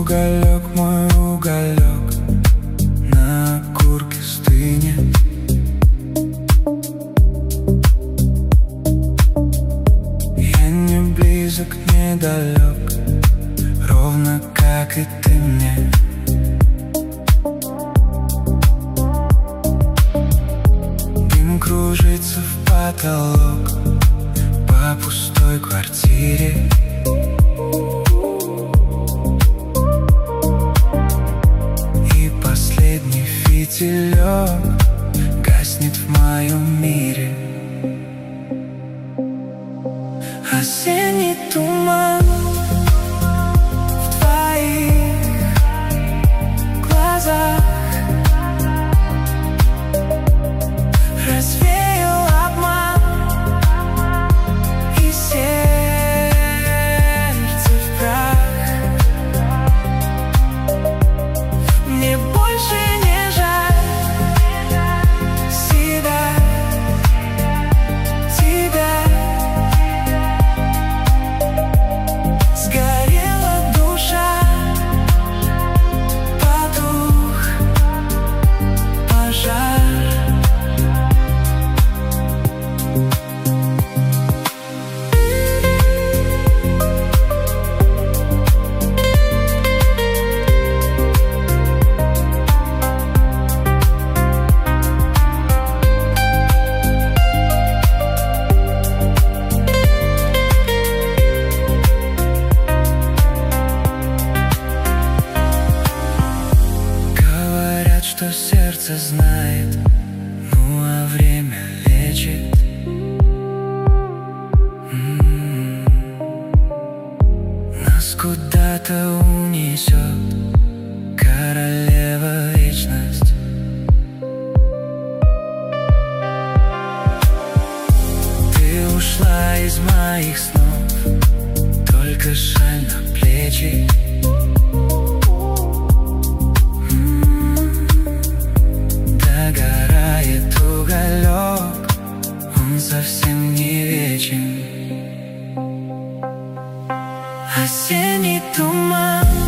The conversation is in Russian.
уголек, мой уголек, на окурке стынет. Я не близок, не далек, ровно как и ты мне. Дым кружится в потолок по пустой квартире. И последний фитилек гаснет в моем мире. Осенний туман в твоих глазах развеял обман, и сердце в прах. Мне больше не жаль себя, тебя. Сгорела душа, потух пожар. Говорят, что сердце знает, ну а время лечит. Нас куда-то унесет королева вечность. Ты ушла из моих снов, только шаль на плечи. Догорает уголек, он совсем не вечен. Осенний туман